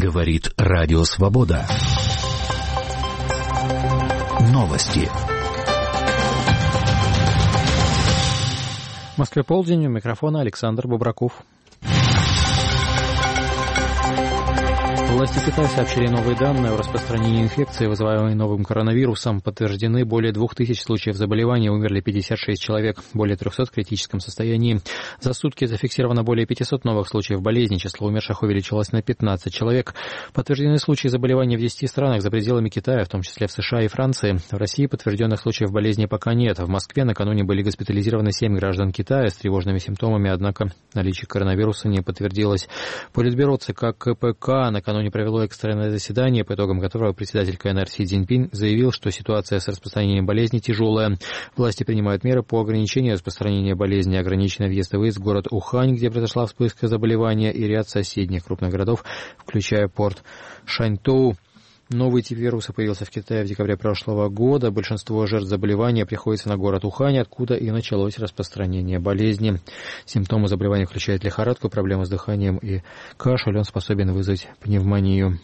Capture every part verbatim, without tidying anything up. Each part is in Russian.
Говорит Радио Свобода. Новости. В Москве полдень, у микрофона Александр Бобраков. Власти Китая сообщили новые данные о распространении инфекции, вызываемой новым коронавирусом. Подтверждены более двух тысяч случаев заболевания, умерли пятьдесят шесть человек, более трехсот в критическом состоянии. За сутки зафиксировано более пятисот новых случаев болезни, число умерших увеличилось на пятнадцать человек. Подтверждены случаи заболевания в десяти странах за пределами Китая, в том числе в США и Франции. В России подтвержденных случаев болезни пока нет. В Москве накануне были госпитализированы семь граждан Китая с тревожными симптомами, однако наличие коронавируса не подтвердилось. Политбюро ЦК КПК накануне провело экстренное заседание, по итогам которого председатель КНР Си Цзиньпин заявил, что ситуация с распространением болезни тяжелая. Власти принимают меры по ограничению распространения болезни. Ограничен въезд и выезд в город Ухань, где произошла вспышка заболевания, и ряд соседних крупных городов, включая порт Шаньтоу. Новый тип вируса появился в Китае в декабре прошлого года. Большинство жертв заболевания приходится на город Ухань, откуда и началось распространение болезни. Симптомы заболевания включают лихорадку, проблемы с дыханием и кашель. Он способен вызвать пневмонию.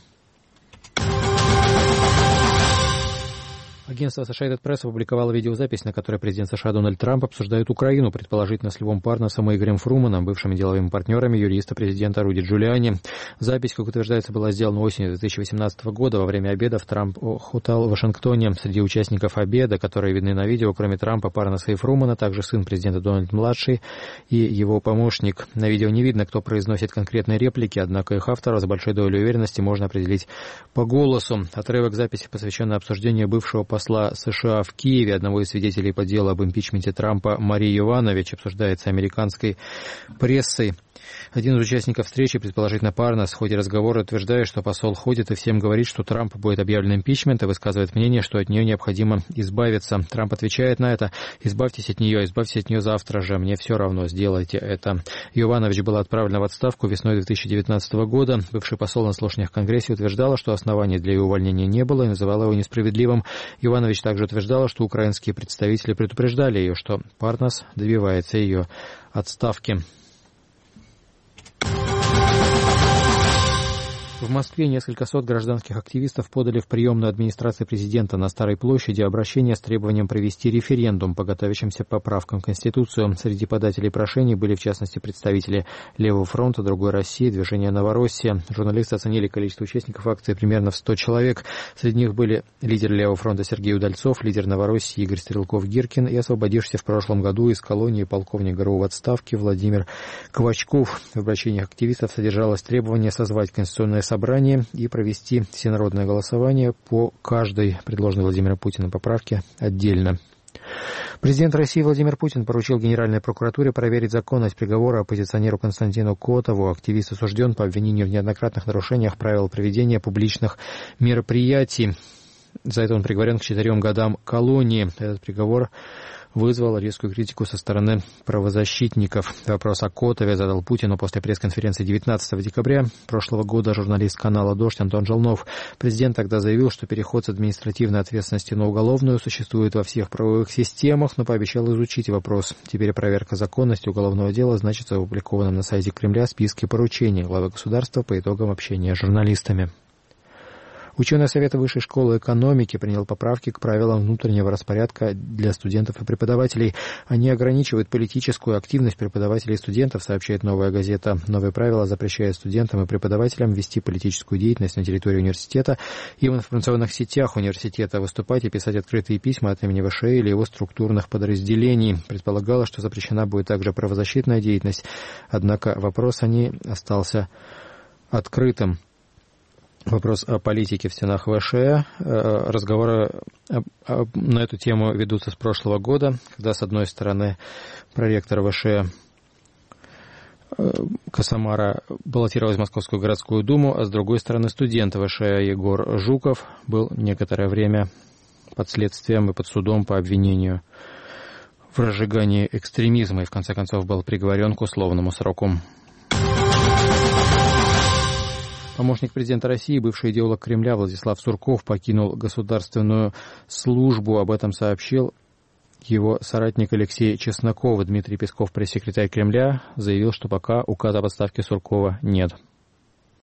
Агентство Associated Press опубликовало видеозапись, на которой президент США Дональд Трамп обсуждает Украину, предположительно с Львом Парнасом и Игорем Фруманом, бывшими деловыми партнерами юриста президента Руди Джулиани. Запись, как утверждается, была сделана осенью две тысячи восемнадцатого года. Во время обедов Трамп хутал в Вашингтоне. Среди участников обеда, которые видны на видео, кроме Трампа, Парнаса и Фрумана, также сын президента Дональд-младший и его помощник. На видео не видно, кто произносит конкретные реплики, однако их автора с большой долей уверенности можно определить по голосу. Отрывок записи посвящен обсуждению бывшего посла США в Киеве, одного из свидетелей по делу об импичменте Трампа, Марии Йованович, обсуждается американской прессой. Один из участников встречи, предположительно Парнас, в ходе разговора утверждает, что посол ходит и всем говорит, что Трампу будет объявлен импичмент, и высказывает мнение, что от нее необходимо избавиться. Трамп отвечает на это: «Избавьтесь от нее, избавьтесь от нее завтра же, мне все равно, сделайте это». Йованович была отправлена в отставку весной две тысячи девятнадцатого года. Бывший посол на слушаниях в Конгрессе утверждала, что оснований для ее увольнения не было, и называла его несправедливым. Йованович также утверждала, что украинские представители предупреждали ее, что Парнас добивается ее отставки. В Москве несколько сот гражданских активистов подали в приемную администрации президента на Старой площади обращение с требованием провести референдум по готовящимся поправкам в Конституцию. Среди подателей прошений были, в частности, представители Левого фронта, Другой России, движения «Новороссия». Журналисты оценили количество участников акции примерно в сто человек. Среди них были лидер Левого фронта Сергей Удальцов, лидер «Новороссии» Игорь Стрелков-Гиркин и освободившийся в прошлом году из колонии полковник ГРУ в отставке Владимир Квачков. В обращениях активистов содержалось требование созвать конституционное собрание и провести всенародное голосование по каждой предложенной Владимиром Путиным поправке отдельно. Президент России Владимир Путин поручил Генеральной прокуратуре проверить законность приговора оппозиционеру Константину Котову. Активист осужден по обвинению в неоднократных нарушениях правил проведения публичных мероприятий. За это он приговорен к четырем годам колонии. Этот приговор вызвал резкую критику со стороны правозащитников. Вопрос о Котове задал Путину после пресс-конференции девятнадцатого декабря прошлого года журналист канала «Дождь» Антон Желнов. Президент тогда заявил, что переход с административной ответственности на уголовную существует во всех правовых системах, но пообещал изучить вопрос. Теперь проверка законности уголовного дела значится в опубликованном на сайте Кремля списке поручений главы государства по итогам общения с журналистами. Ученый Совет Высшей школы экономики принял поправки к правилам внутреннего распорядка для студентов и преподавателей. Они ограничивают политическую активность преподавателей и студентов, сообщает «Новая газета». Новые правила запрещают студентам и преподавателям вести политическую деятельность на территории университета и в информационных сетях университета, выступать и писать открытые письма от имени ВШЭ или его структурных подразделений. Предполагалось, что запрещена будет также правозащитная деятельность, однако вопрос о ней остался открытым. Вопрос о политике в стенах ВШЭ. Разговоры на эту тему ведутся с прошлого года, когда, с одной стороны, проректор ВШЭ Косомара баллотировалась в Московскую городскую думу, а с другой стороны, студент ВШЭ Егор Жуков был некоторое время под следствием и под судом по обвинению в разжигании экстремизма и, в конце концов, был приговорен к условному сроку. Помощник президента России, бывший идеолог Кремля Владислав Сурков покинул государственную службу. Об этом сообщил его соратник Алексей Чесноков. Дмитрий Песков, пресс-секретарь Кремля, заявил, что пока указа об отставке Суркова нет.